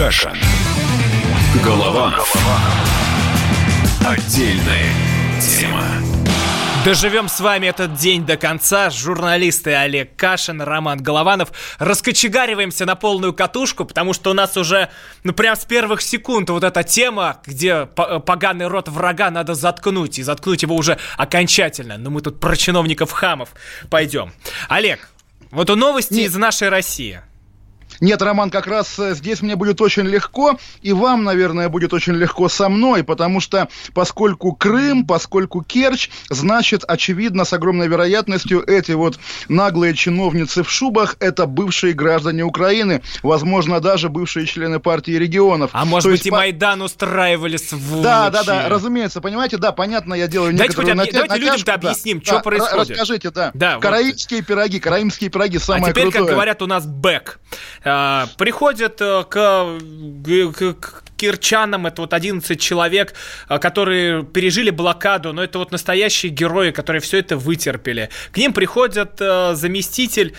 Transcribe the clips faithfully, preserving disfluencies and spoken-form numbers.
Кашин. Голованов. Отдельная тема. Доживем с вами этот день до конца. Журналисты Олег Кашин, Роман Голованов. Раскочегариваемся на полную катушку, потому что у нас уже, ну, прям с первых секунд вот эта тема, где поганый рот врага надо заткнуть, и заткнуть его уже окончательно. Но мы тут про чиновников-хамов пойдем. Олег, вот у новости Нет. из нашей России. Нет, Роман, как раз здесь мне будет очень легко, и вам, наверное, будет очень легко со мной, потому что поскольку Крым, поскольку Керчь, значит, очевидно, с огромной вероятностью, эти вот наглые чиновницы в шубах – это бывшие граждане Украины, возможно, даже бывшие члены партии регионов. А может То быть, есть, и по... Майдан устраивали сволочи. Да, да, да, разумеется, понимаете, да, понятно, я делаю Давайте некоторую хоть, натя... давайте людям-то натяжку, объясним, да, что да, происходит. Расскажите, да. да караимские вот. пироги, караимские пироги, самое крутое. А теперь, крутое. как говорят у нас, бэк. А, приходят к, к, к кирчанам, это вот одиннадцать человек, которые пережили блокаду, но это вот настоящие герои, которые все это вытерпели. К ним приходят э, заместитель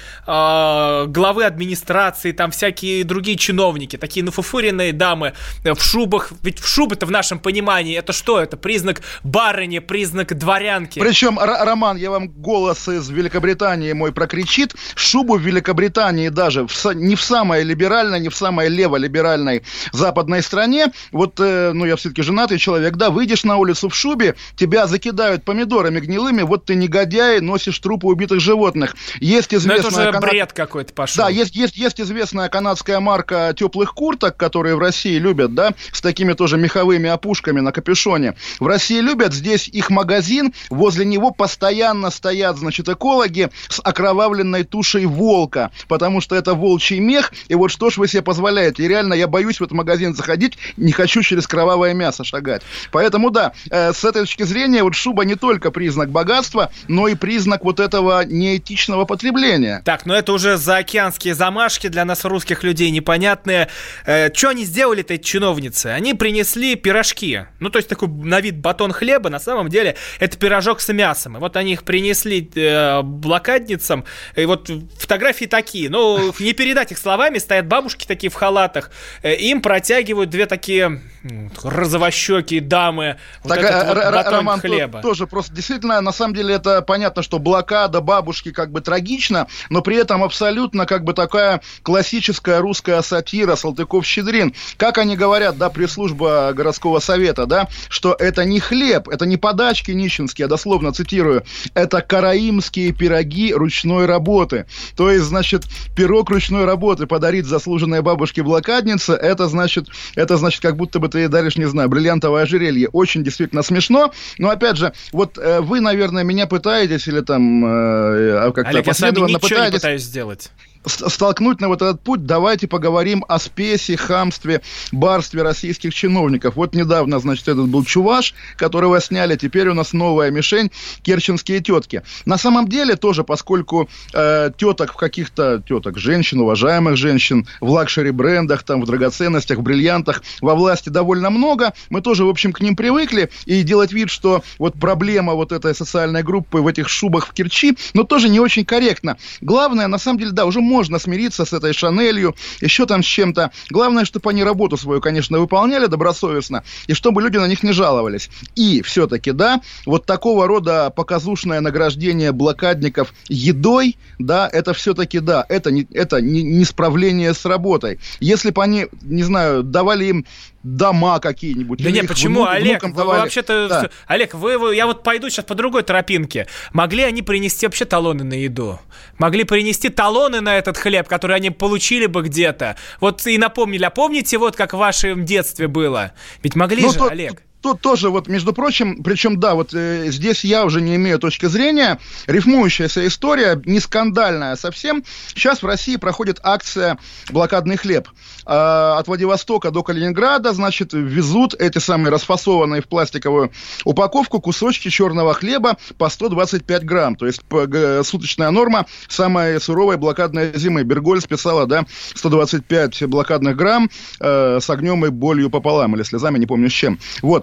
э, главы администрации, там всякие другие чиновники, такие нафуфыренные дамы в шубах. Ведь в шубы-то в нашем понимании это что? Это признак барыни, признак дворянки. Причем, Р- Роман, я вам голос из Великобритании мой прокричит. Шубу в Великобритании даже в, не в самой либеральной, не в самой леволиберальной западной стране. Вот, э, ну, я все-таки женатый человек, да, выйдешь на улицу в шубе, тебя закидают помидорами гнилыми, вот ты негодяй, носишь трупы убитых животных. Есть известная... Но это уже канад... бред какой-то пошел. Да, есть, есть, есть известная канадская марка теплых курток, которые в России любят, да, с такими тоже меховыми опушками на капюшоне. В России любят, здесь их магазин, возле него постоянно стоят, значит, экологи с окровавленной тушей волка, потому что это волчий мех, и вот что ж вы себе позволяете? И реально, я боюсь в этот магазин заходить, не хочу через кровавое мясо шагать. Поэтому, да, э, с этой точки зрения, вот шуба не только признак богатства, но и признак вот этого неэтичного потребления. Так, ну это уже заокеанские замашки для нас, русских людей, непонятные. Э, что они сделали-то, эти чиновницы? Они принесли пирожки. Ну, то есть такой на вид батон хлеба, на самом деле это пирожок с мясом. И вот они их принесли э, блокадницам, и вот фотографии такие. Ну, не передать их словами, стоят бабушки такие в халатах, э, им протягивают две такие розовощекие дамы, вот так, этот вот Р- батон Роман, хлеба. Тоже просто действительно, на самом деле, это понятно, что блокада бабушки как бы трагично, но при этом абсолютно как бы такая классическая русская сатира, Салтыков-Щедрин. Как они говорят, да, пресс-служба городского совета, да, что это не хлеб, это не подачки нищенские, я дословно цитирую, это караимские пироги ручной работы. То есть, значит, пирог ручной работы подарить заслуженной бабушке-блокаднице, это значит, это значит, как будто бы ты даришь, не знаю, бриллиантовое ожерелье. Очень действительно смешно. Но, опять же, вот э, вы, наверное, меня пытаетесь или там э, как-то Олег, я с вами последовательно ничего пытаетесь... не пытаюсь сделать. столкнуть на вот этот путь. Давайте поговорим о спеси, хамстве, барстве российских чиновников. Вот недавно, значит, этот был Чуваш, которого сняли, теперь у нас новая мишень — керченские тетки. На самом деле тоже, поскольку э, теток в каких-то, теток, женщин, уважаемых женщин, в лакшери-брендах, там, в драгоценностях, в бриллиантах во власти довольно много, мы тоже, в общем, к ним привыкли, и делать вид, что вот проблема вот этой социальной группы в этих шубах в Керчи, но тоже не очень корректно. Главное, на самом деле, да, уже можно смириться с этой Шанелью, еще там с чем-то. Главное, чтобы они работу свою, конечно, выполняли добросовестно, и чтобы люди на них не жаловались. И все-таки, да, вот такого рода показушное награждение блокадников едой, да, это все-таки, да, это не, это не, не справление с работой. Если бы они, не знаю, давали им дома какие-нибудь. Да нет, почему, внук, Олег, вы, давали... вообще-то, да. Олег, вы, вы, я вот пойду сейчас по другой тропинке. Могли они принести вообще талоны на еду? Могли принести талоны на этот хлеб, который они получили бы где-то? Вот и напомнили, а помните, вот как в вашем детстве было? Ведь могли ну, же, то... Олег. Тут тоже, вот, между прочим, причем, да, вот э, здесь я уже не имею точки зрения, рифмующаяся история, не скандальная совсем. Сейчас в России проходит акция «Блокадный хлеб». Э, от Владивостока до Калининграда, значит, везут эти самые расфасованные в пластиковую упаковку кусочки черного хлеба по сто двадцать пять грамм. То есть по, г, суточная норма самой суровой блокадной зимы. Бергольц писала, да, сто двадцать пять блокадных грамм э, с огнем и болью пополам, или слезами, не помню с чем. Вот.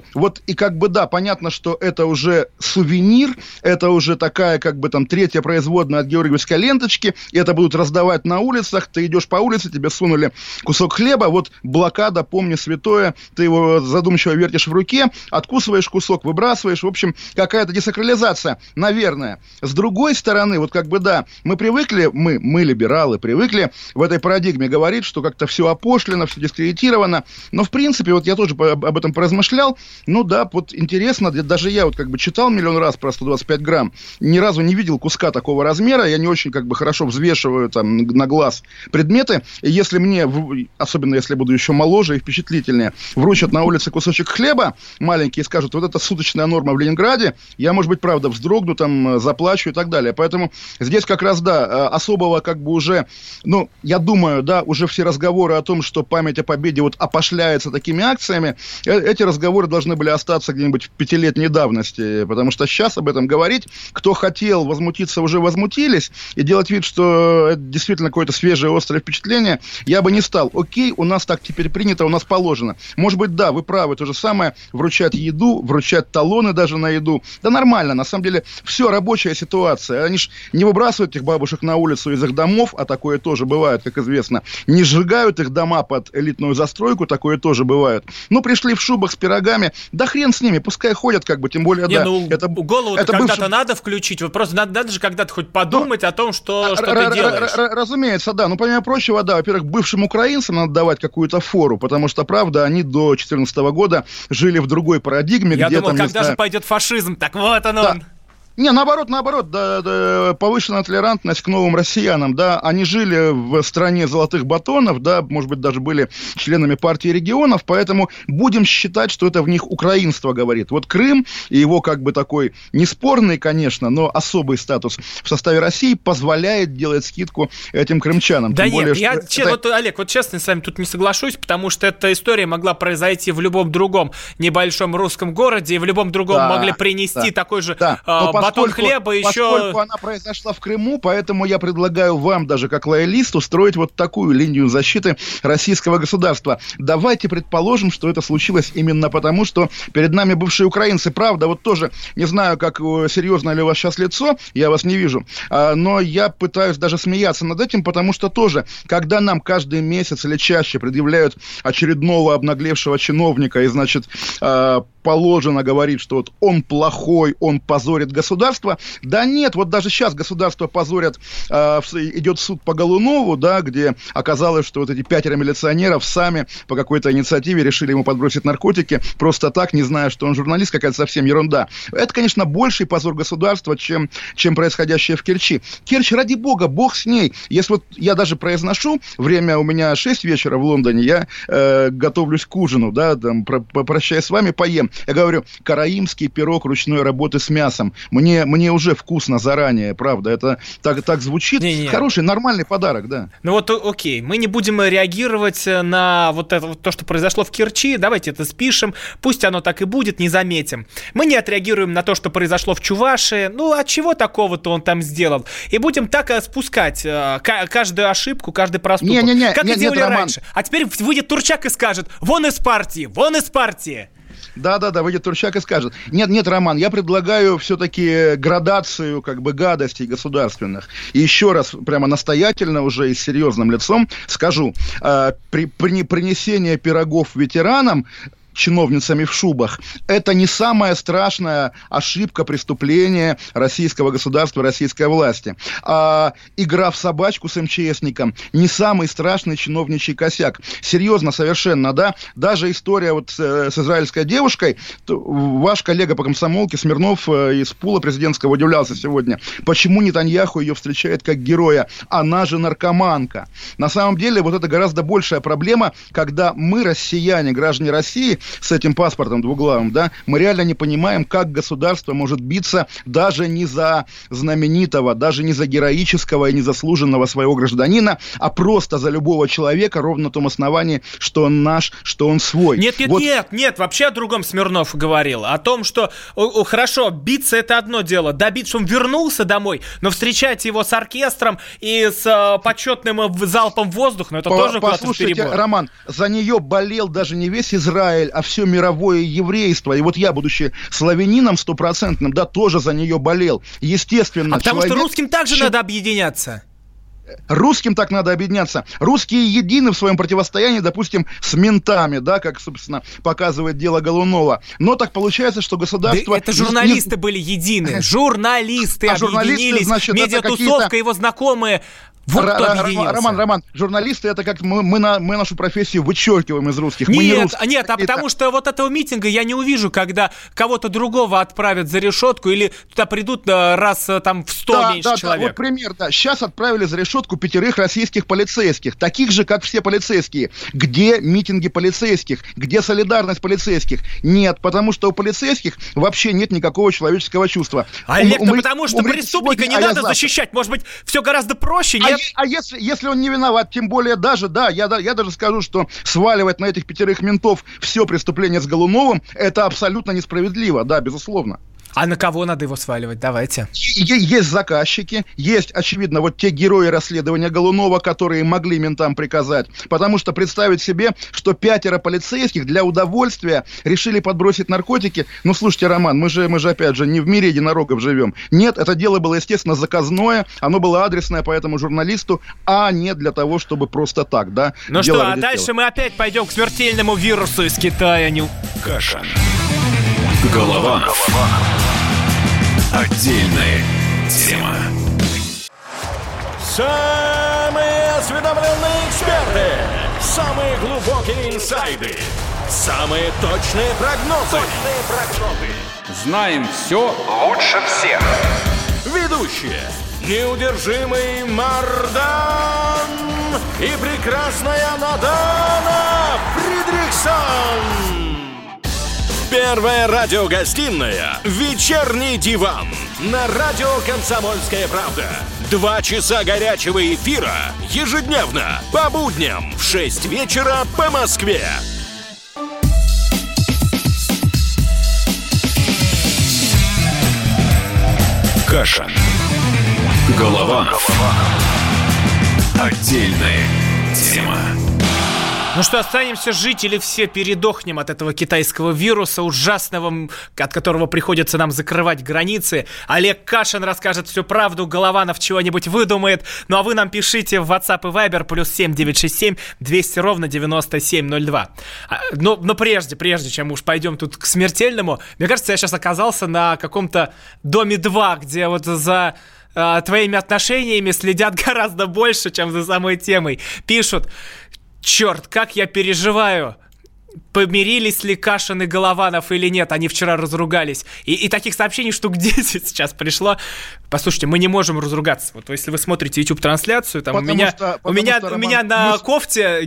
вот и как бы да, понятно, что это уже сувенир, это уже такая как бы там третья производная от георгиевской ленточки, и это будут раздавать на улицах, ты идешь по улице, тебе сунули кусок хлеба, вот блокада, помни святое, ты его задумчиво вертишь в руке, откусываешь кусок, выбрасываешь, в общем, какая-то десакрализация, наверное. С другой стороны, вот как бы да, мы привыкли, мы, мы либералы, привыкли в этой парадигме говорить, что как-то все опошлено, все дискредитировано, но в принципе, вот я тоже об этом поразмышлял, ну да, вот интересно, даже я вот как бы читал миллион раз про сто двадцать пять грамм, ни разу не видел куска такого размера, я не очень как бы хорошо взвешиваю там на глаз предметы, и если мне, особенно если я буду еще моложе и впечатлительнее, вручат на улице кусочек хлеба маленький и скажут, вот это суточная норма в Ленинграде, я, может быть, правда, вздрогну, там, заплачу и так далее. Поэтому здесь как раз, да, особого как бы уже, ну, я думаю, да, уже все разговоры о том, что память о победе вот опошляется такими акциями, эти разговоры должны были остаться где-нибудь в пятилетней давности, потому что сейчас об этом говорить, кто хотел возмутиться, уже возмутились, и делать вид, что это действительно какое-то свежее, острое впечатление, я бы не стал. Окей, у нас так теперь принято, у нас положено. Может быть, да, вы правы, то же самое, вручать еду, вручать талоны даже на еду. Да нормально, на самом деле, все, рабочая ситуация. Они ж не выбрасывают этих бабушек на улицу из их домов, а такое тоже бывает, как известно. Не сжигают их дома под элитную застройку, такое тоже бывает. Ну, пришли в шубах с пирогами, да хрен с ними, пускай ходят, как бы, тем более, не, да. Ну, это, голову это когда-то бывший... надо включить, вот просто надо, надо же когда-то хоть подумать ну, о том, что, что р- ты делаешь. Р- р- разумеется, да. Ну, помимо прочего, да, во-первых, бывшим украинцам надо давать какую-то фору, потому что, правда, они до две тысячи четырнадцатого года жили в другой парадигме. Я где думал, там, когда знаю... же пойдет фашизм, так вот он, да. он. Не, наоборот, наоборот, да, да, повышенная толерантность к новым россиянам, да, они жили в стране золотых батонов, да, может быть, даже были членами партии регионов, поэтому будем считать, что это в них украинство говорит. Вот Крым и его как бы такой неспорный, конечно, но особый статус в составе России позволяет делать скидку этим крымчанам. Да Тем нет, более, я, это... че, вот, Олег, вот честно с вами тут не соглашусь, потому что эта история могла произойти в любом другом небольшом русском городе, и в любом другом да, могли принести да, такой же да. э, батон хлеба еще... Поскольку она произошла в Крыму, поэтому я предлагаю вам, даже как лоялисту, строить вот такую линию защиты российского государства. Давайте предположим, что это случилось именно потому, что перед нами бывшие украинцы. Правда, вот тоже, не знаю, как серьезно ли у вас сейчас лицо, я вас не вижу, но я пытаюсь даже смеяться над этим, потому что тоже, когда нам каждый месяц или чаще предъявляют очередного обнаглевшего чиновника и, значит, положено говорить, что вот он плохой, он позорит государство. Да нет, вот даже сейчас государство позорят, э, идет суд по Голунову, да, где оказалось, что вот эти пятеро милиционеров сами по какой-то инициативе решили ему подбросить наркотики, просто так, не зная, что он журналист, какая-то совсем ерунда. Это, конечно, больший позор государства, чем, чем происходящее в Керчи. Керчь, ради бога, бог с ней. Если вот я даже произношу, время у меня шесть вечера в Лондоне, я э, готовлюсь к ужину, да, там, про, прощаясь с вами, поем. Я говорю, караимский пирог ручной работы с мясом. Мне, мне уже вкусно заранее, правда. Это так, так звучит. Не-не. Хороший, нормальный подарок, да. Ну вот, окей, мы не будем реагировать на вот это, вот то, что произошло в Керчи. Давайте это спишем. Пусть оно так и будет, не заметим. Мы не отреагируем на то, что произошло в Чувашии. Ну, от чего такого-то он там сделал? И будем так спускать каждую ошибку, каждый проступок. Не-не-не, как не, и делали нет, раньше. Роман. А теперь выйдет Турчак и скажет: вон из партии, вон из партии. Да-да-да, выйдет Турчак и скажет. Нет, нет, Роман, я предлагаю все-таки градацию как бы гадостей государственных. И еще раз, прямо настоятельно уже и с серьезным лицом скажу. Э, при, при принесении пирогов ветеранам, чиновницами в шубах, это не самая страшная ошибка, преступление российского государства, российской власти. А игра в собачку с МЧСником не самый страшный чиновничий косяк. Серьезно, совершенно, да? Даже история вот с, с израильской девушкой, ваш коллега по комсомолке Смирнов из пула президентского удивлялся сегодня, почему Нетаньяху ее встречает как героя, она же наркоманка. На самом деле, вот это гораздо большая проблема, когда мы, россияне, граждане России, с этим паспортом двуглавым, да, мы реально не понимаем, как государство может биться даже не за знаменитого, даже не за героического и незаслуженного своего гражданина, а просто за любого человека, ровно на том основании, что он наш, что он свой. Нет, нет, вот. нет, нет, вообще о другом Смирнов говорил, о том, что о, о, хорошо, биться это одно дело, добиться, что он вернулся домой, но встречать его с оркестром и с э, почетным залпом в воздух, ну это По- тоже куда-то в перебор. Роман, за нее болел даже не весь Израиль, а все мировое еврейство. И вот я, будучи славянином стопроцентным, да, тоже за нее болел. Естественно, а потому человек... что русским также Ч... надо объединяться. Русским так надо объединяться. Русские едины в своем противостоянии, допустим, с ментами, да, как, собственно, показывает дело Голунова. Но так получается, что государство... Да это журналисты не... были едины. Журналисты а объединились. Значит, медиатусовка, его знакомые... Вот Роман, Роман, Роман, журналисты, это как мы, мы, на, мы нашу профессию вычеркиваем из русских. Нет, мы не русские. Нет, а потому что вот этого митинга я не увижу, когда кого-то другого отправят за решетку или туда придут раз там в сто да, меньше да, человек. Да, вот пример, да. Сейчас отправили за решетку пятерых российских полицейских, таких же, как все полицейские. Где митинги полицейских? Где солидарность полицейских? Нет, потому что у полицейских вообще нет никакого человеческого чувства. Олег, да потому что преступника сегодня, не а надо защищать. Может быть, все гораздо проще, нет? А, а если, если он не виноват, тем более даже, да, я, я даже скажу, что сваливать на этих пятерых ментов все преступление с Голуновым, это абсолютно несправедливо, да, безусловно. А на кого надо его сваливать? Давайте. Есть заказчики, есть, очевидно, вот те герои расследования Голунова, которые могли ментам приказать. Потому что представить себе, что пятеро полицейских для удовольствия решили подбросить наркотики. Ну, слушайте, Роман, мы же, мы же опять же, не в мире единорогов живем. Нет, это дело было, естественно, заказное, оно было адресное по этому журналисту, а не для того, чтобы просто так, да. Ну что, а дальше мы опять пойдем к смертельному вирусу из Китая. Не... Каша. Голованов. Отдельная тема. Самые осведомленные эксперты, самые глубокие инсайды, самые точные прогнозы. Точные прогнозы. Знаем все лучше всех. Ведущие: неудержимый Мардан и прекрасная Надана Фридрихсон. Первая радиогостинная «Вечерний диван» на радио «Комсомольская правда». Два часа горячего эфира ежедневно по будням в шесть вечера по Москве. Каша. Голованов. Отдельная тема. Ну что, останемся жить или все передохнем от этого китайского вируса ужасного, от которого приходится нам закрывать границы? Олег Кашин расскажет всю правду, Голованов чего-нибудь выдумает. Ну а вы нам пишите в WhatsApp и Viber плюс семь девятьсот шестьдесят семь двести ровно девяносто семь ноль два. Но, но прежде, прежде чем уж пойдем тут к смертельному, мне кажется, я сейчас оказался на каком-то Доме два, где вот за... твоими отношениями следят гораздо больше, чем за самой темой. Пишут: черт, как я переживаю, помирились ли Кашин и Голованов или нет, они вчера разругались. И, и таких сообщений штук десять сейчас пришло. Послушайте, мы не можем разругаться. Вот если вы смотрите YouTube-трансляцию, там потому у меня, что, у меня, что, у меня Роман, на мы... кофте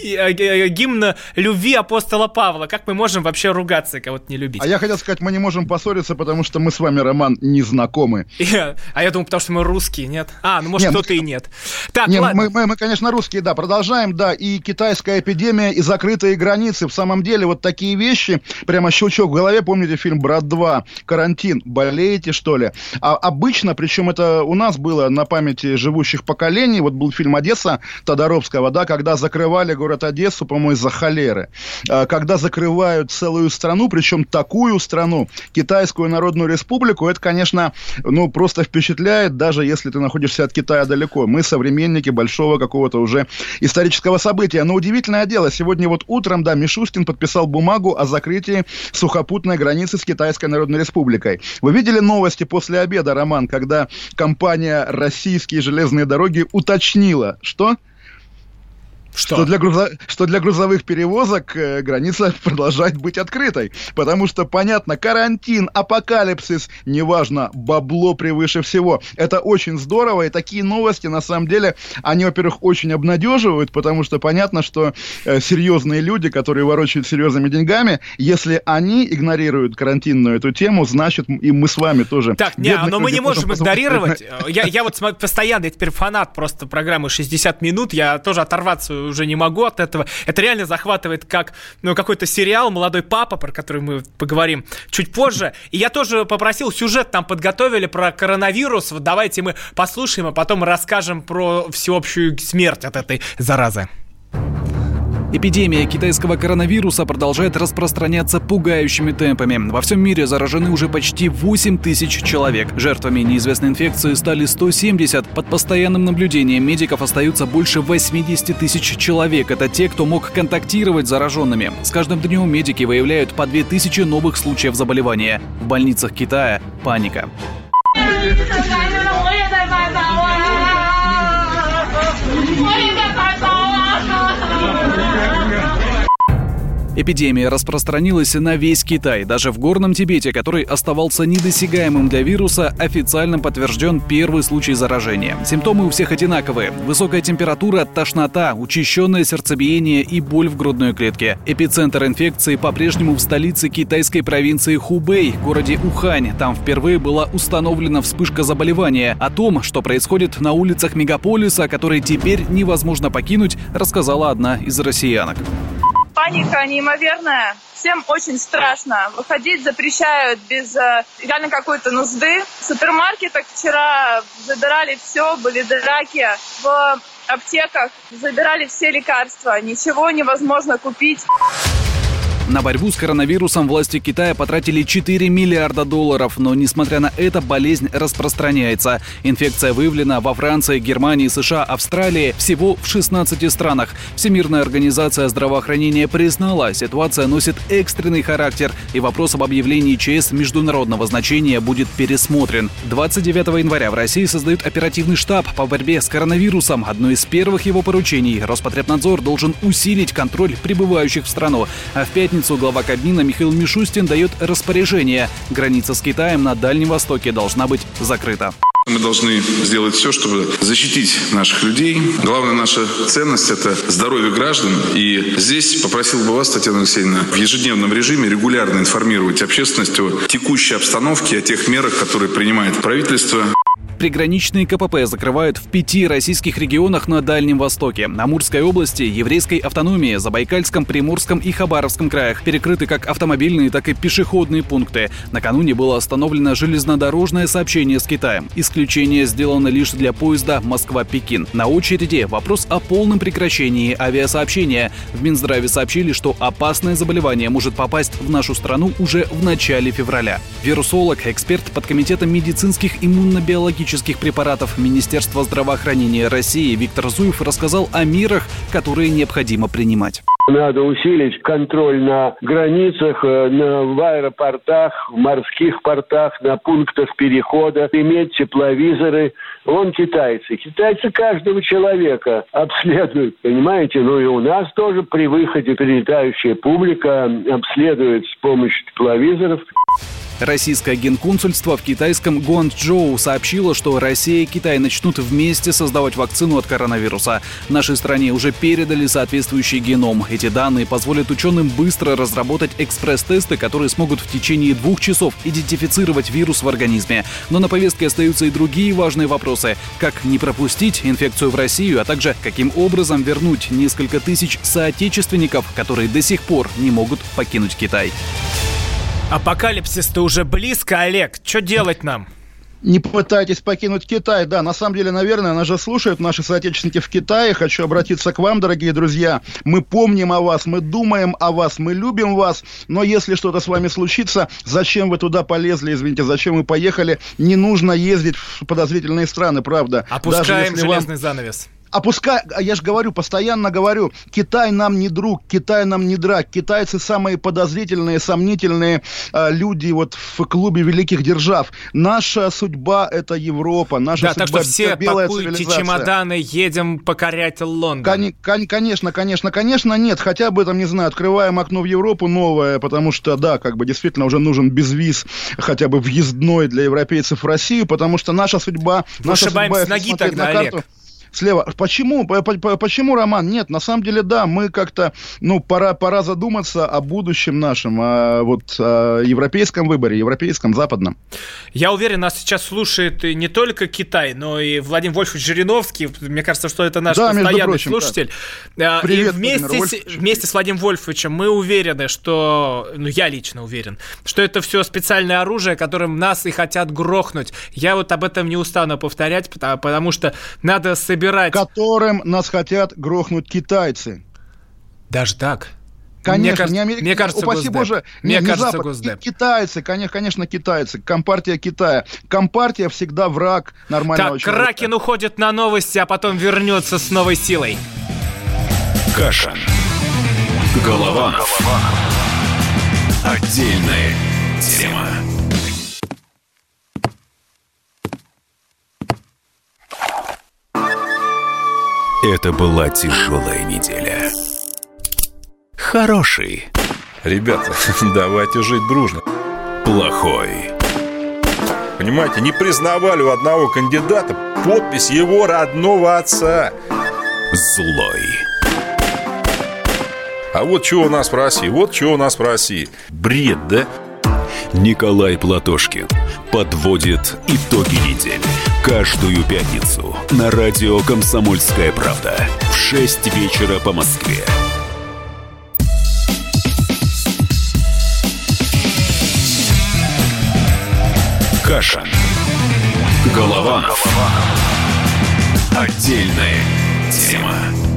гимн любви апостола Павла. Как мы можем вообще ругаться и кого-то не любить? А я хотел сказать, мы не можем поссориться, потому что мы с вами, Роман, не знакомы. Я, а я думал, потому что мы русские, нет? А, ну может, нет, кто-то мы... и нет. Так, нет, ладно. Мы, мы, мы, конечно, русские, да. Продолжаем, да. И китайская эпидемия, и закрытые границы. В самом деле, вот такие вещи, прямо щелчок в голове. Помните фильм «Брат два», «Карантин»? Болеете, что ли? А обычно, причем это у нас было на памяти живущих поколений, вот был фильм «Одесса» Тодоровского, да, когда закрывали город Одессу, по-моему, из-за холеры. Когда закрывают целую страну, причем такую страну, Китайскую Народную Республику, это, конечно, ну, просто впечатляет, даже если ты находишься от Китая далеко. Мы современники большого какого-то уже исторического события. Но удивительное дело, сегодня вот утром, да, Мишустин подписал бумагу о закрытии сухопутной границы с Китайской Народной Республикой. Вы видели новости после обеда, Роман, когда компания «Российские железные дороги» уточнила, что... Что? Что, для грузо... что для грузовых перевозок э, граница продолжает быть открытой. Потому что, понятно, карантин, апокалипсис, неважно, бабло превыше всего. Это очень здорово, и такие новости, на самом деле, они, во-первых, очень обнадеживают, потому что понятно, что э, серьезные люди, которые ворочают серьезными деньгами, если они игнорируют карантинную эту тему, значит, и мы с вами тоже. Так, не, но мы не можем игнорировать. Я, я вот постоянно, я теперь фанат просто программы шестьдесят минут, я тоже оторваться уже не могу от этого. Это реально захватывает как, ну, какой-то сериал «Молодой папа», про который мы поговорим чуть позже. И я тоже попросил, сюжет там подготовили про коронавирус. Вот давайте мы послушаем, а потом расскажем про всеобщую смерть от этой заразы. Эпидемия китайского коронавируса продолжает распространяться пугающими темпами. Во всем мире заражены уже почти восемь тысяч человек. Жертвами неизвестной инфекции стали сто семьдесят. Под постоянным наблюдением медиков остаются больше восемьдесят тысяч человек. Это те, кто мог контактировать с зараженными. С каждым днем медики выявляют по две тысячи новых случаев заболевания. В больницах Китая паника. Эпидемия распространилась на весь Китай. Даже в горном Тибете, который оставался недосягаемым для вируса, официально подтвержден первый случай заражения. Симптомы у всех одинаковые. Высокая температура, тошнота, учащенное сердцебиение и боль в грудной клетке. Эпицентр инфекции по-прежнему в столице китайской провинции Хубэй, городе Ухань. Там впервые была установлена вспышка заболевания. О том, что происходит на улицах мегаполиса, который теперь невозможно покинуть, рассказала одна из россиянок. Паника неимоверная. Всем очень страшно. Выходить запрещают без э, реально какой-то нужды. В супермаркетах вчера забирали все, были драки. В аптеках забирали все лекарства. Ничего невозможно купить. На борьбу с коронавирусом власти Китая потратили четыре миллиарда долларов, но, несмотря на это, болезнь распространяется. Инфекция выявлена во Франции, Германии, США, Австралии, всего в шестнадцати странах. Всемирная организация здравоохранения признала, ситуация носит экстренный характер, и вопрос об объявлении ЧС международного значения будет пересмотрен. двадцать девятого января в России создают оперативный штаб по борьбе с коронавирусом. Одно из первых его поручений – Роспотребнадзор должен усилить контроль прибывающих в страну. А в пятницу глава Кабмина Михаил Мишустин дает распоряжение. Граница с Китаем на Дальнем Востоке должна быть закрыта. Мы должны сделать все, чтобы защитить наших людей. Главная наша ценность – это здоровье граждан. И здесь попросил бы вас, Татьяна Алексеевна, в ежедневном режиме регулярно информировать общественность о текущей обстановке, о тех мерах, которые принимает правительство. Приграничные КПП закрывают в пяти российских регионах на Дальнем Востоке. Амурской области, Еврейской автономии, Забайкальском, Приморском и Хабаровском краях. Перекрыты как автомобильные, так и пешеходные пункты. Накануне было остановлено железнодорожное сообщение с Китаем. Исключение сделано лишь для поезда Москва-Пекин. На очереди вопрос о полном прекращении авиасообщения. В Минздраве сообщили, что опасное заболевание может попасть в нашу страну уже в начале февраля. Вирусолог, эксперт подкомитета медицинских иммунобиологических препаратов Министерства здравоохранения России Виктор Зуев рассказал о мерах, которые необходимо принимать. Надо усилить контроль на границах, на, в аэропортах, в морских портах, на пунктах перехода, иметь тепловизоры. Вон китайцы. Китайцы каждого человека обследуют, понимаете? Ну и у нас тоже при выходе прилетающая публика обследует с помощью тепловизоров. Российское генконсульство в китайском Гуанчжоу сообщило, что Россия и Китай начнут вместе создавать вакцину от коронавируса. Нашей стране уже передали соответствующий геном. Эти данные позволят ученым быстро разработать экспресс-тесты, которые смогут в течение двух часов идентифицировать вирус в организме. Но на повестке остаются и другие важные вопросы. Как не пропустить инфекцию в Россию, а также каким образом вернуть несколько тысяч соотечественников, которые до сих пор не могут покинуть Китай. Апокалипсис-то уже близко, Олег. Что делать нам? Не пытайтесь покинуть Китай. Да, на самом деле, наверное, нас же слушают наши соотечественники в Китае. Хочу обратиться к вам, дорогие друзья. Мы помним о вас, мы думаем о вас, мы любим вас. Но если что-то с вами случится, зачем вы туда полезли, извините, зачем вы поехали? Не нужно ездить в подозрительные страны, правда. Опускаем железный вам... занавес. Опускай, я же говорю, постоянно говорю, Китай нам не друг, Китай нам не враг. Китайцы самые подозрительные, сомнительные э, люди вот в клубе великих держав. Наша судьба – это Европа, наша да, судьба так что все белая пакуйте цивилизация. Чемоданы, едем покорять Лондон. Кон- кон- конечно, конечно, конечно, нет. Хотя бы, там, не знаю, открываем окно в Европу новое, потому что, да, как бы действительно уже нужен безвиз, хотя бы въездной для европейцев в Россию, потому что наша судьба... Мы наша ошибаемся судьба, с ноги тогда, на карту, Олег. Слева. Почему? Почему, Роман? Нет, на самом деле, да, мы как-то, ну, пора, пора задуматься о будущем нашем, о, вот, о европейском выборе, европейском, западном. Я уверен, нас сейчас слушает не только Китай, но и Владимир Вольфович Жириновский. Мне кажется, что это наш да, постоянный прочим, слушатель. Да. Привет, и вместе с, вместе с Владимиром Вольфовичем мы уверены, что, ну, я лично уверен, что это все специальное оружие, которым нас и хотят грохнуть. Я вот об этом не устану повторять, потому, потому что надо собирать... Которым нас хотят грохнуть китайцы. Даже так? Конечно, мне, не американцы, мне кажется, упаси Боже, мне не, не кажется, Запад, Госдеп. Китайцы, конечно, конечно, китайцы, компартия Китая. Компартия всегда враг нормального так, человека. Кракен уходит на новости, а потом вернется с новой силой. Кашин. Голованов. Отдельная тема. Это была тяжелая неделя. Хороший. Ребята, давайте жить дружно. Плохой. Понимаете, не признавали у одного кандидата подпись его родного отца. Злой. А вот что у нас в России, вот что у нас в России. Бред, да? Николай Платошкин подводит итоги недели. Каждую пятницу на радио «Комсомольская правда» в шесть вечера по Москве. Кашин. Голованов. Отдельная тема.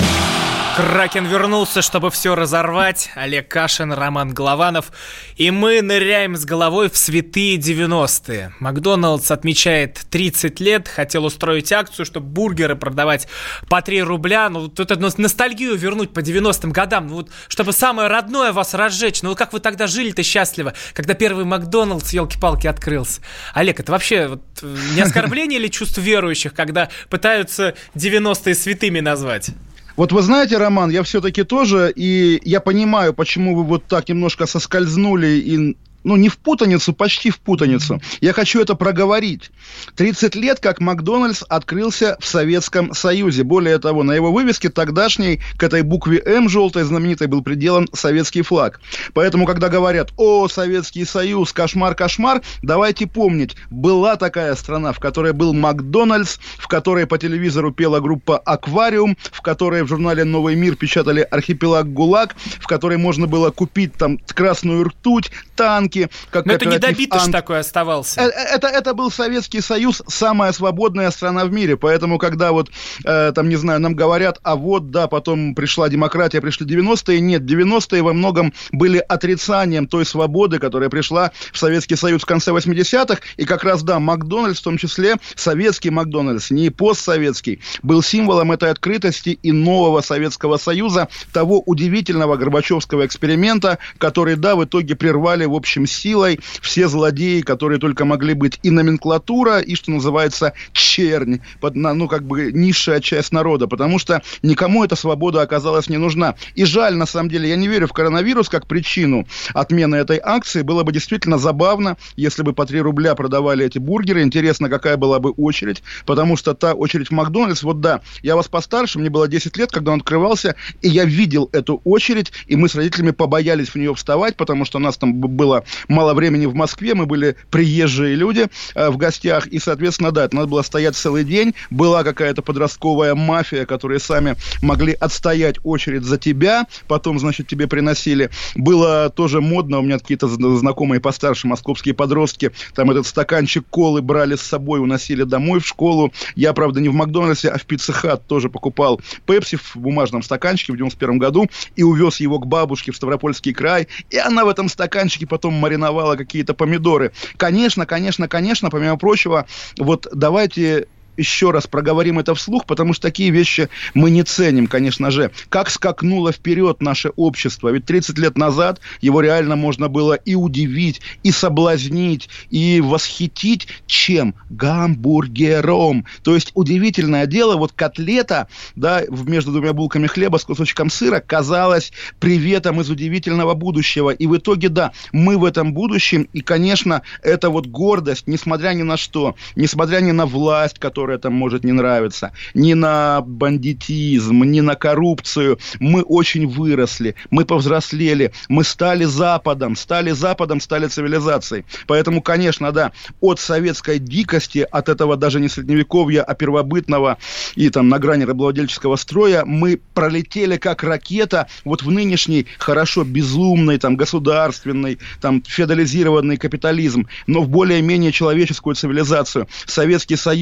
Кракен вернулся, чтобы все разорвать. Олег Кашин, Роман Голованов. И мы ныряем с головой в святые девяностые. Макдоналдс отмечает тридцать лет. Хотел устроить акцию, чтобы бургеры продавать по три рубля. Ну, тут одну ностальгию вернуть по девяностым годам. Ну, вот, чтобы самое родное вас разжечь. Ну, как вы тогда жили-то счастливо, когда первый Макдоналдс, елки-палки, открылся. Олег, это вообще вот, не оскорбление или чувство верующих, когда пытаются девяностые святыми назвать? Вот вы знаете, Роман, я все-таки тоже, и я понимаю, почему вы вот так немножко соскользнули и... Ну, не в путаницу, почти в путаницу. Я хочу это проговорить. тридцать лет, как Макдональдс открылся в Советском Союзе. Более того, на его вывеске тогдашней к этой букве «М» желтой знаменитой был приделан советский флаг. Поэтому, когда говорят «О, Советский Союз, кошмар, кошмар», давайте помнить, была такая страна, в которой был Макдональдс, в которой по телевизору пела группа «Аквариум», в которой в журнале «Новый мир» печатали «Архипелаг ГУЛАГ», в которой можно было купить там красную ртуть, танк. Как Но это недобитыш Ант... такой оставался. Это, это, это был Советский Союз, самая свободная страна в мире. Поэтому, когда вот, э, там, не знаю, нам говорят, а вот, да, потом пришла демократия, пришли девяностые. Нет, девяностые во многом были отрицанием той свободы, которая пришла в Советский Союз в конце восьмидесятых. И как раз, да, Макдональдс, в том числе советский Макдональдс, не постсоветский, был символом этой открытости и нового Советского Союза, того удивительного горбачевского эксперимента, который, да, в итоге прервали, в общем, силой все злодеи, которые только могли быть, и номенклатура, и, что называется, чернь, под, ну, как бы, низшая часть народа, потому что никому эта свобода оказалась не нужна. И жаль, на самом деле, я не верю в коронавирус как причину отмены этой акции. Было бы действительно забавно, если бы по три рубля продавали эти бургеры. Интересно, какая была бы очередь, потому что та очередь в Макдональдс, вот да, я вас постарше, мне было десять лет, когда он открывался, и я видел эту очередь, и мы с родителями побоялись в нее вставать, потому что у нас там было мало времени в Москве, мы были приезжие люди э, в гостях, и, соответственно, да, это надо было стоять целый день, была какая-то подростковая мафия, которые сами могли отстоять очередь за тебя, потом, значит, тебе приносили. Было тоже модно, у меня какие-то знакомые постарше московские подростки, там этот стаканчик колы брали с собой, уносили домой в школу. Я, правда, не в Макдональдсе, а в Пицца Хат тоже покупал пепси в бумажном стаканчике в девяносто первом году и увез его к бабушке в Ставропольский край, и она в этом стаканчике потом мариновала какие-то помидоры. Конечно, конечно, конечно, помимо прочего, вот давайте еще раз проговорим это вслух, потому что такие вещи мы не ценим, конечно же. Как скакнуло вперед наше общество. Ведь тридцать лет назад его реально можно было и удивить, и соблазнить, и восхитить чем? Гамбургером. То есть удивительное дело, вот котлета, да, между двумя булками хлеба с кусочком сыра казалась приветом из удивительного будущего. И в итоге, да, мы в этом будущем, и, конечно, это вот гордость, несмотря ни на что, несмотря ни на власть, которая которая там может не нравиться, ни на бандитизм, ни на коррупцию. Мы очень выросли, мы повзрослели, мы стали Западом, стали Западом, стали цивилизацией. Поэтому, конечно, да, от советской дикости, от этого даже не средневековья, а первобытного и там на грани рабовладельческого строя, мы пролетели как ракета вот в нынешний хорошо безумный, там, государственный, там, феодализированный капитализм, но в более-менее человеческую цивилизацию. Советский Союз, человек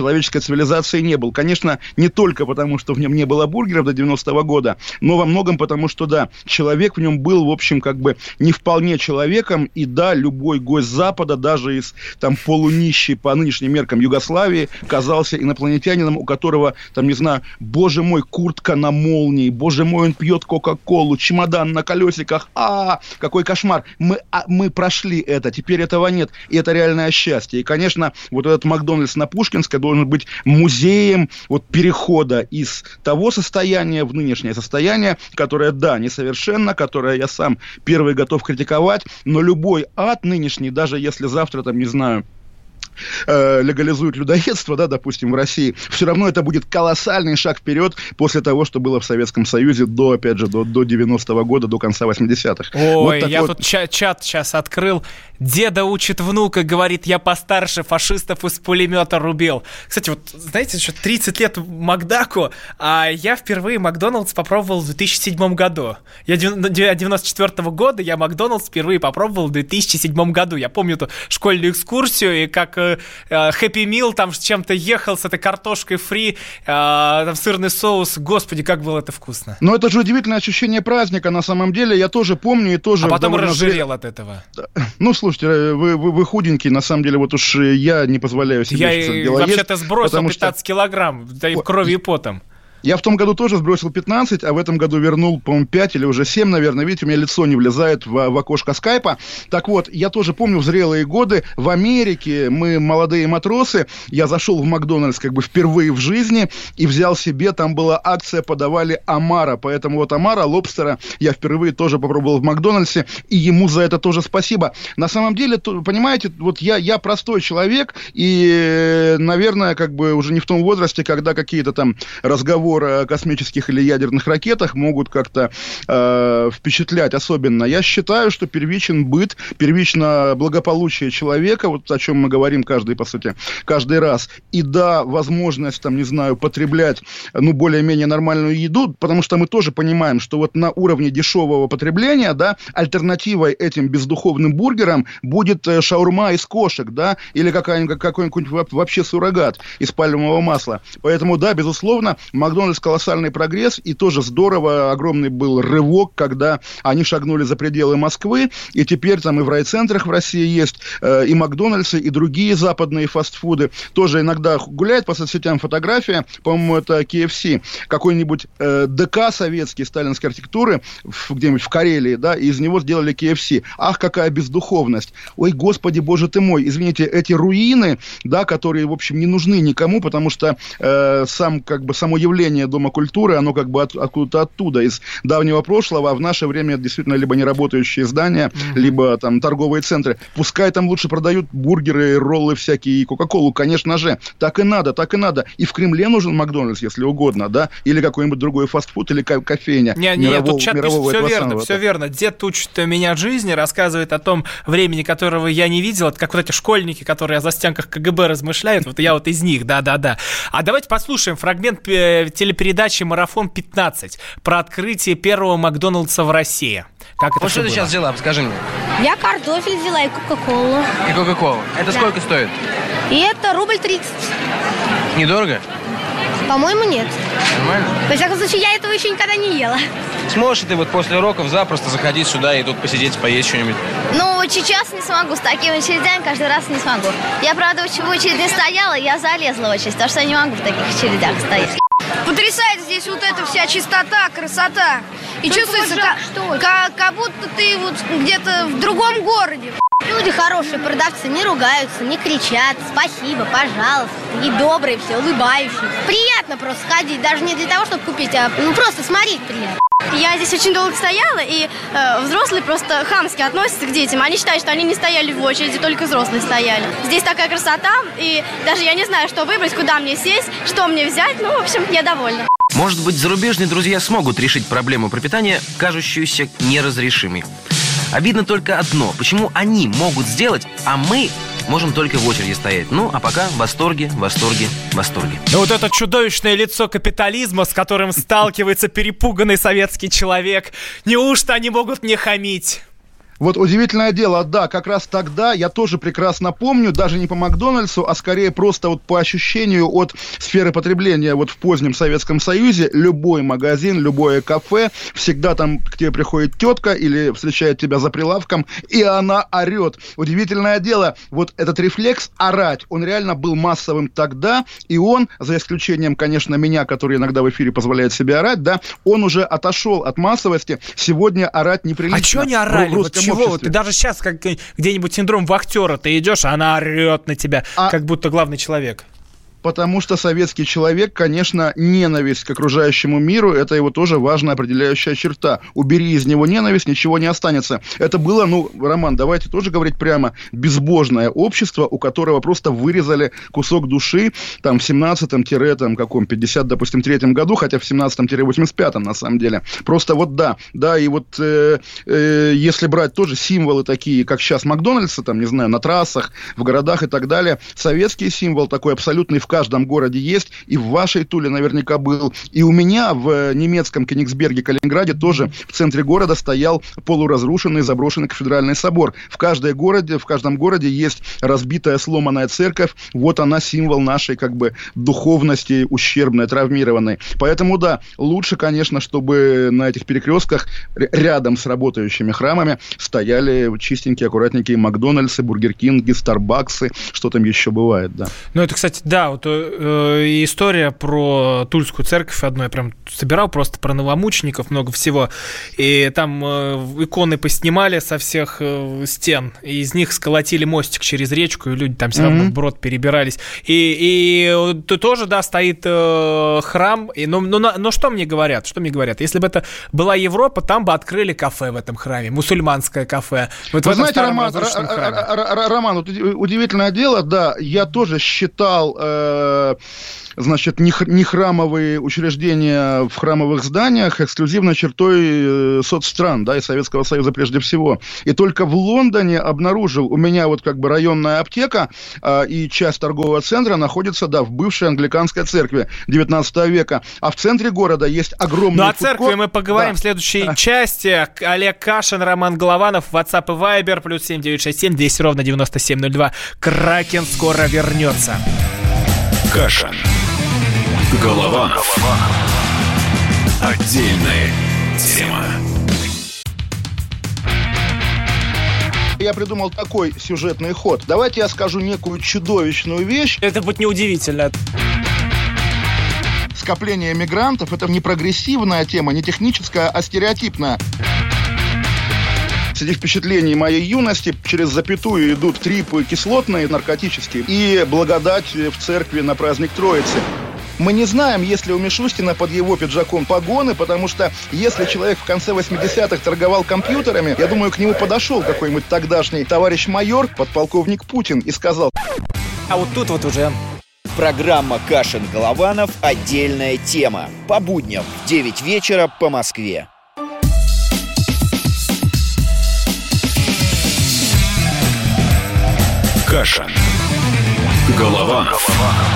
человеческой цивилизации не был. Конечно, не только потому, что в нем не было бургеров до девяностого года, но во многом потому, что, да, человек в нем был, в общем, как бы не вполне человеком, и, да, любой гость Запада, даже из, там, полунищей по нынешним меркам Югославии, казался инопланетянином, у которого, там, не знаю, боже мой, куртка на молнии, боже мой, он пьет Кока-Колу, чемодан на колесиках, а, какой кошмар. Мы, а, мы прошли это, теперь этого нет, и это реальное счастье. И, конечно, вот этот Макдональдс на Пушкинской должен быть музеем вот перехода из того состояния в нынешнее состояние, которое, да, несовершенно, которое я сам первый готов критиковать, но любой ад нынешний, даже если завтра, там, не знаю, легализуют людоедство, да, допустим, в России, все равно это будет колоссальный шаг вперед после того, что было в Советском Союзе до, опять же, до, до девяностого года, до конца восьмидесятых. Ой, вот я вот... тут чат, чат сейчас открыл. Деда учит внука, говорит, я постарше, фашистов из пулемета рубил. Кстати, вот, знаете, еще тридцать лет Макдаку, а я впервые Макдональдс попробовал в две тысячи седьмом году. Я девяносто четвёртого года, я Макдональдс впервые попробовал в две тысячи седьмом году. Я помню эту школьную экскурсию, и как Хэппи Мил там с чем-то ехал, с этой картошкой фри, э, там сырный соус. Господи, как было это вкусно. Но это же удивительное ощущение праздника, на самом деле. Я тоже помню и тоже... А потом разжирел зрел... от этого. Ну, слушайте, вы, вы, вы худенький, на самом деле, вот уж я не позволяю себе... Я вообще-то сбросил пятнадцать что... килограмм, да и кровью и потом. Я в том году тоже сбросил пятнадцать, а в этом году вернул, по-моему, пять или уже семь, наверное. Видите, у меня лицо не влезает в, в окошко скайпа. Так вот, я тоже помню в зрелые годы в Америке, мы молодые матросы, я зашел в Макдональдс как бы впервые в жизни и взял себе, там была акция, подавали омара. Поэтому вот омара, лобстера я впервые тоже попробовал в Макдональдсе, и ему за это тоже спасибо. На самом деле, то, понимаете, вот я, я простой человек, и, наверное, как бы уже не в том возрасте, когда какие-то там разговоры о космических или ядерных ракетах могут как-то э, впечатлять особенно. Я считаю, что первичен быт, первично благополучие человека, вот о чем мы говорим каждый, по сути, каждый раз. И да, возможность, там, не знаю, потреблять, ну, более-менее нормальную еду, потому что мы тоже понимаем, что вот на уровне дешевого потребления, да, альтернативой этим бездуховным бургерам будет э, шаурма из кошек, да, или какая-нибудь, какой-нибудь вообще суррогат из пальмового масла. Поэтому, да, безусловно, Макдональдс колоссальный прогресс, и тоже здорово, огромный был рывок, когда они шагнули за пределы Москвы, и теперь там и в райцентрах в России есть э, и Макдональдсы, и другие западные фастфуды. Тоже иногда гуляет по соцсетям фотография, по-моему, это кей эф си, какой-нибудь э, ДК советский, сталинской архитектуры, в, где-нибудь в Карелии, да, и из него сделали кей эф си. Ах, какая бездуховность! Ой, господи, боже ты мой! Извините, эти руины, да, которые, в общем, не нужны никому, потому что э, сам, как бы, само явление Дома культуры, оно как бы от, откуда-то оттуда, из давнего прошлого, а в наше время это действительно либо неработающие здания, mm-hmm. либо там торговые центры. Пускай там лучше продают бургеры, роллы всякие и Кока-Колу, конечно же. Так и надо, так и надо. И в Кремле нужен Макдональдс, если угодно, да? Или какой-нибудь другой фастфуд, или ко- кофейня. Не, не, тут чат пишет, все верно, все верно. Дед учит меня жизни, рассказывает о том времени, которого я не видел. Это как вот эти школьники, которые о застенках ка гэ бэ размышляют. Вот я вот из них, да-да-да. А давайте послушаем фрагмент телепередачи «Марафон пятнадцать» про открытие первого Макдональдса в России. Как это вот что ты сейчас взяла, скажи мне. Я картофель взяла и Кока-Колу. И Кока-Колу. Это да. Сколько стоит? И это рубль тридцать. Недорого? По-моему, нет. Нормально? Во всяком случае, я этого еще никогда не ела. Сможешь ты вот после уроков запросто заходить сюда и тут посидеть, поесть что-нибудь? Ну, вот сейчас не смогу. С такими очередями каждый раз не смогу. Я, правда, в очереди не стояла, я залезла в очередь, потому что я не могу в таких очередях стоять. Потрясает здесь вот эта вся чистота, красота. И ну, чувствуется, как, как, как будто ты вот где-то в другом городе. Люди хорошие, продавцы, не ругаются, не кричат. Спасибо, пожалуйста. И добрые все, улыбающиеся. Приятно просто ходить, даже не для того, чтобы купить, а ну просто смотреть приятно. Я здесь очень долго стояла, и э, взрослые просто хамски относятся к детям. Они считают, что они не стояли в очереди, только взрослые стояли. Здесь такая красота, и даже я не знаю, что выбрать, куда мне сесть, что мне взять. Ну, в общем, я довольна. Может быть, зарубежные друзья смогут решить проблему пропитания, кажущуюся неразрешимой. Обидно только одно. Почему они могут сделать, а мы можем только в очереди стоять. Ну, а пока в восторге, в восторге, в восторге. Ну, вот это чудовищное лицо капитализма, с которым сталкивается перепуганный советский человек. Неужто они могут не хамить? Вот удивительное дело, да, как раз тогда я тоже прекрасно помню, даже не по Макдональдсу, а скорее просто вот по ощущению от сферы потребления вот в позднем Советском Союзе, любой магазин, любое кафе, всегда там к тебе приходит тетка или встречает тебя за прилавком, и она орет. Удивительное дело, вот этот рефлекс орать, он реально был массовым тогда, и он, за исключением, конечно, меня, который иногда в эфире позволяет себе орать, да, он уже отошел от массовости, сегодня орать неприлично. А чего не орали? Вот чего? Вот ты даже сейчас как где-нибудь синдром вахтера, ты идешь, а она орет на тебя, а... как будто главный человек. Потому что советский человек, конечно, ненависть к окружающему миру, это его тоже важная определяющая черта. Убери из него ненависть, ничего не останется. Это было, ну, Роман, давайте тоже говорить прямо, безбожное общество, у которого просто вырезали кусок души там в семнадцатом каком, пятьдесят, допустим, третьем году, хотя в семнадцатом восемьдесят пятом на самом деле. Просто вот да, да, и вот э, э, если брать тоже символы такие, как сейчас Макдональдса, там, не знаю, на трассах, в городах и так далее, советский символ такой абсолютный в каждом городе есть, и в вашей Туле наверняка был, и у меня в немецком Кенигсберге, Калининграде тоже в центре города стоял полуразрушенный, заброшенный кафедральный собор. В каждой городе, в каждом городе есть разбитая, сломанная церковь, вот она символ нашей, как бы, духовности ущербной, травмированной. Поэтому, да, лучше, конечно, чтобы на этих перекрестках рядом с работающими храмами стояли чистенькие, аккуратненькие Макдональдсы, Бургер Кинги, Старбаксы, что там еще бывает, да. Ну, это, кстати, да, вот э, история про Тульскую церковь одну я прям собирал, просто про новомучеников, много всего, и там э, иконы поснимали со всех э, стен, и из них сколотили мостик через речку, и люди там все mm-hmm. равно вброд перебирались, и, и тут тоже, да, стоит э, храм, и, но, но, но что мне говорят, что мне говорят, если бы это была Европа, там бы открыли кафе в этом храме, мусульманское кафе. Вот вы знаете, Роман, Роман, вот удивительное дело, да, я тоже считал э, значит, нехрамовые учреждения в храмовых зданиях эксклюзивной чертой соцстран, да, и Советского Союза прежде всего. И только в Лондоне обнаружил, у меня вот как бы районная аптека э, и часть торгового центра находится, да, в бывшей англиканской церкви девятнадцатого века. А в центре города есть огромный... Ну, о церкви мы поговорим да. в следующей да. части. Олег Кашин, Роман Голованов, WhatsApp и Viber, плюс семь девятьсот шестьдесят семь двести ровно девяносто семь ноль два. Кракен скоро вернется. Кашин. Голованов. Отдельная тема. Я придумал такой сюжетный ход. Давайте я скажу некую чудовищную вещь. Это будет неудивительно. Скопление мигрантов – это не прогрессивная тема, не техническая, а стереотипная. Среди впечатлений моей юности через запятую идут трипы кислотные, наркотические, и благодать в церкви на праздник Троицы. Мы не знаем, есть ли у Мишустина под его пиджаком погоны, потому что если человек в конце восьмидесятых торговал компьютерами, я думаю, к нему подошел какой-нибудь тогдашний товарищ майор, подполковник Путин, и сказал: а вот тут вот уже... Программа Кашин-Голованов «Отдельная тема». По будням в девять вечера по Москве. Кашин. Голованов.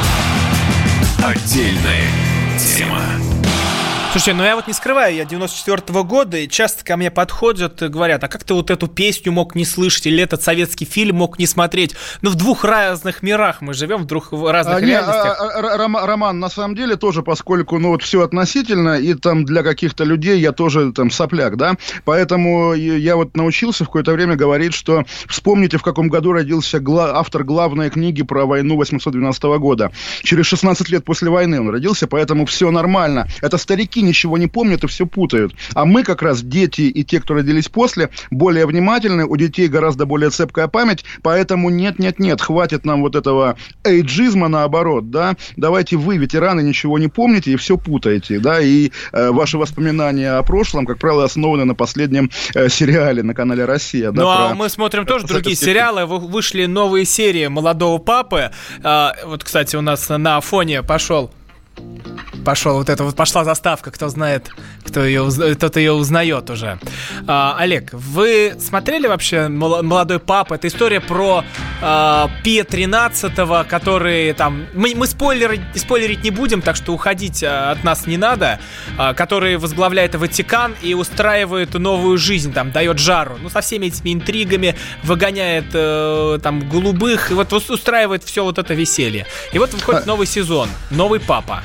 Отдельная тема. Слушайте, ну я вот не скрываю, я девяносто четвёртого года, и часто ко мне подходят и говорят: а как ты вот эту песню мог не слышать, или этот советский фильм мог не смотреть? Ну, в двух разных мирах мы живем, в двух разных а, реальностях. Не, а, а, Роман, на самом деле тоже, поскольку, ну, вот все относительно, и там для каких-то людей я тоже там сопляк, да, поэтому я вот научился в какое-то время говорить, что вспомните, в каком году родился гла- автор главной книги про войну восемьсот двенадцатого года. Через шестнадцать лет после войны он родился, поэтому все нормально. Это старики ничего не помнят и все путают. А мы как раз, дети и те, кто родились после, более внимательны, у детей гораздо более цепкая память, поэтому нет-нет-нет, хватит нам вот этого эйджизма наоборот, да, давайте вы, ветераны, ничего не помните и все путаете, да, и э, ваши воспоминания о прошлом, как правило, основаны на последнем э, сериале на канале «Россия». Да, ну, про... а мы смотрим тоже другие сериалы, вышли новые серии «Молодого папы», а, вот, кстати, у нас на фоне пошел пошел, вот это вот пошла заставка, кто знает, кто ее, кто-то ее узнает уже. А, Олег, вы смотрели вообще «Молодой папа»? Это история про а, Пия тринадцатого, который там... Мы, мы спойлерить, спойлерить не будем, так что уходить от нас не надо. А, который возглавляет Ватикан и устраивает новую жизнь, там, дает жару. Ну, со всеми этими интригами, выгоняет э, там голубых, и вот устраивает все вот это веселье. И вот выходит новый сезон, новый папа.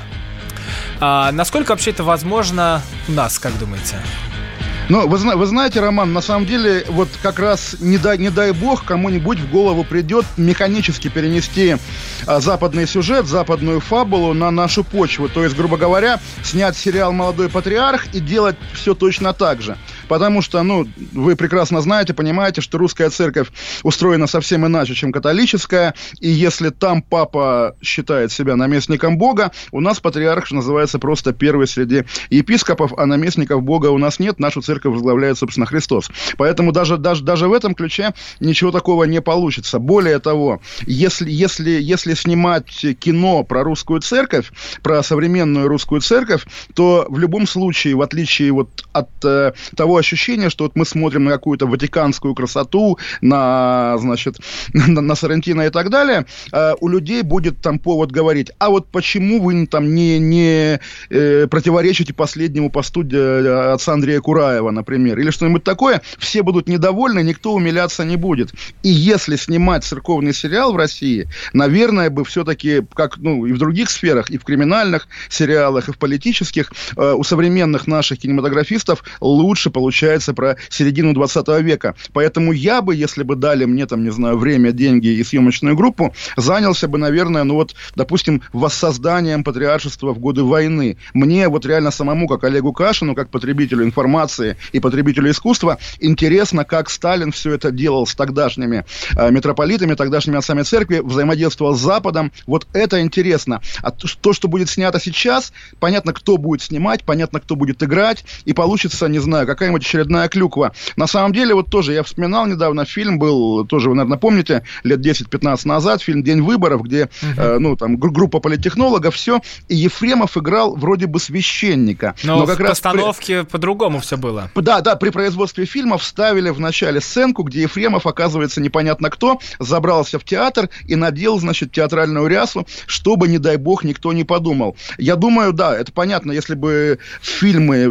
А, насколько вообще это возможно у нас, как думаете? Ну, вы, вы знаете, Роман, на самом деле, вот как раз не дай, не дай бог кому-нибудь в голову придет механически перенести а, западный сюжет, западную фабулу на нашу почву. То есть, грубо говоря, снять сериал «Молодой патриарх» и делать все точно так же. Потому что, ну, вы прекрасно знаете, понимаете, что русская церковь устроена совсем иначе, чем католическая. И если там папа считает себя наместником Бога, у нас патриарх, что называется, просто первый среди епископов, а наместников Бога у нас нет. Нашу церковь возглавляет, собственно, Христос. Поэтому даже, даже, даже в этом ключе ничего такого не получится. Более того, если, если, если снимать кино про русскую церковь, про современную русскую церковь, то в любом случае, в отличие вот от э, того ощущения, что вот мы смотрим на какую-то ватиканскую красоту, на, значит, на, на Соррентино и так далее, э, у людей будет там повод говорить, а вот почему вы там не, не э, противоречите последнему посту э, отца Андрея Кураева, например, или что-нибудь такое, все будут недовольны, никто умиляться не будет. И если снимать церковный сериал в России, наверное, бы все-таки, как, ну, и в других сферах, и в криминальных сериалах, и в политических, э, у современных наших кинематографистов лучше получается про середину двадцатого века. Поэтому я бы, если бы дали мне, там, не знаю, время, деньги и съемочную группу, занялся бы, наверное, ну вот, допустим, воссозданием патриаршества в годы войны. Мне вот реально самому, как Олегу Кашину, как потребителю информации и потребителю искусства, интересно, как Сталин все это делал с тогдашними э, митрополитами, тогдашними отцами церкви, взаимодействовал с Западом. Вот это интересно. А то, что будет снято сейчас, понятно, кто будет снимать, понятно, кто будет играть, и получится, не знаю, какая-нибудь очередная клюква. На самом деле, вот тоже я вспоминал недавно, фильм был, тоже вы, наверное, помните, лет десять-пятнадцать назад, фильм «День выборов», где, uh-huh. э, ну, там, г- группа политтехнологов, все, и Ефремов играл вроде бы священника. Но, Но как в раз постановке при... по-другому все было. Да, да, при производстве фильма вставили в начале сценку, где Ефремов, оказывается, непонятно кто, забрался в театр и надел, значит, театральную рясу, чтобы, не дай бог, никто не подумал. Я думаю, да, это понятно, если бы фильмы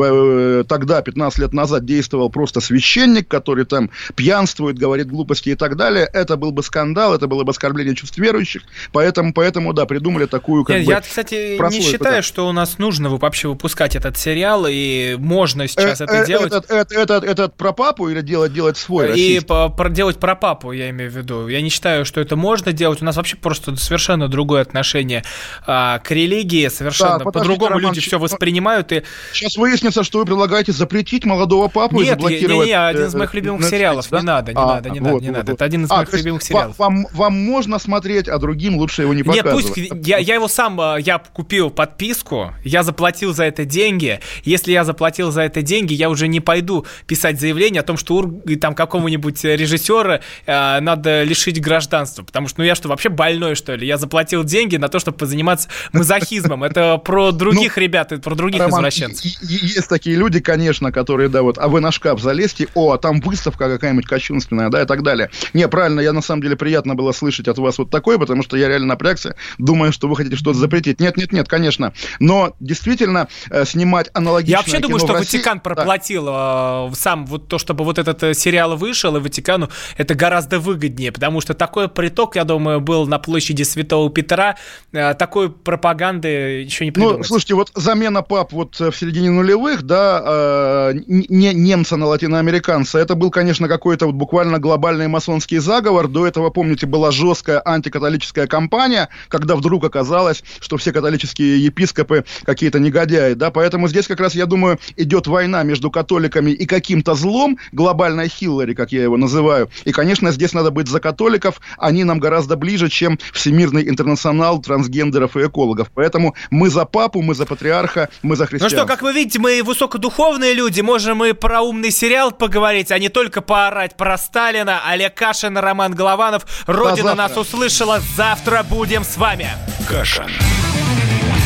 в, тогда, пятнадцать лет назад, действовал просто священник, который там пьянствует, говорит глупости и так далее, это был бы скандал, это было бы оскорбление чувств верующих, поэтому, поэтому да, придумали такую, как я, бы... Я, кстати, не считаю, да. что у нас нужно вообще выпускать этот сериал, и можно сейчас э, это э, делать. Этот, этот, этот, этот про папу или делать, делать свой? И по, про, делать про папу, я имею в виду. Я не считаю, что это можно делать. У нас вообще просто совершенно другое отношение а, к религии, совершенно да, по-другому Роман, люди все воспринимают. И... Сейчас выяснится, что вы предлагаете запретить «Молодого папу» Нет, и заблокировать... Нет, один из моих любимых э, сериалов. Да? Не надо, не а, надо, не вот, надо, вот, не вот, надо. Вот. Это один из а, моих любимых сериалов. Вам, вам можно смотреть, а другим лучше его не показывать. Нет, пусть... Я, я его сам... Я купил подписку, я заплатил за это деньги. Если я заплатил за это деньги, я уже не пойду писать заявление о том, что ур... там какого-нибудь режиссера э, надо лишить гражданства. Потому что, ну я что, вообще больной, что ли? Я заплатил деньги на то, чтобы позаниматься мазохизмом. Это про других ну, ребят, это про других Роман, извращенцев. И, и, есть такие люди, конечно, которые, да, вот, а вы на шкаф залезьте, о, а там выставка какая-нибудь кощунственная, да, и так далее. Не, правильно, я на самом деле приятно было слышать от вас вот такое, потому что я реально напрягся, думаю, что вы хотите что-то запретить. Нет, нет, нет, конечно. Но действительно э, снимать аналогичное Я вообще думаю, что России... Ватикан проплатил да. э, сам вот то, чтобы вот этот сериал вышел, и Ватикану это гораздо выгоднее, потому что такой приток, я думаю, был на площади Святого Петра, э, такой пропаганды еще не придумать. Ну, слушайте, вот замена пап вот в середине нулевых, да, э, не немца на латиноамериканца, это был, конечно, какой-то вот буквально глобальный масонский заговор. До этого, помните, была жесткая антикатолическая кампания, когда вдруг оказалось, что все католические епископы какие-то негодяи, да, поэтому здесь как раз, я думаю, идет война между католиками и каким-то злом, глобальной Хиллари, как я его называю, и, конечно, здесь надо быть за католиков, они нам гораздо ближе, чем Всемирный интернационал трансгендеров и экологов, поэтому мы за папу, мы за патриарха, мы за христиан. Ну что, как вы видите, мы высокодуховные люди, можем и про умный сериал поговорить, а не только поорать про Сталина. Олег Кашин, Роман Голованов. Родина нас услышала. Завтра будем с вами. Кашин.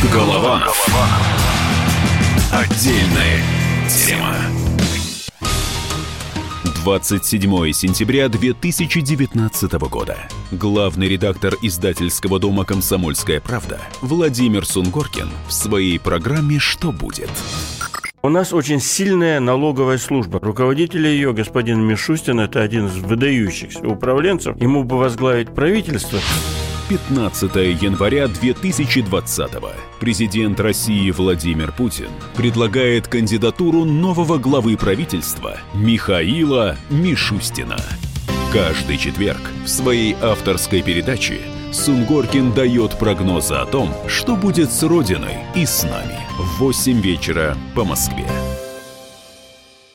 Голованов. Отдельная тема. двадцать седьмое сентября две тысячи девятнадцатого года. Главный редактор издательского дома «Комсомольская правда» Владимир Сунгоркин в своей программе «Что будет?». У нас очень сильная налоговая служба. Руководитель ее, господин Мишустин, это один из выдающихся управленцев. Ему бы возглавить правительство. пятнадцатое января две тысячи двадцатого. Президент России Владимир Путин предлагает кандидатуру нового главы правительства Михаила Мишустина. Каждый четверг в своей авторской передаче Сунгоркин дает прогнозы о том, что будет с Родиной и с нами в восемь вечера по Москве.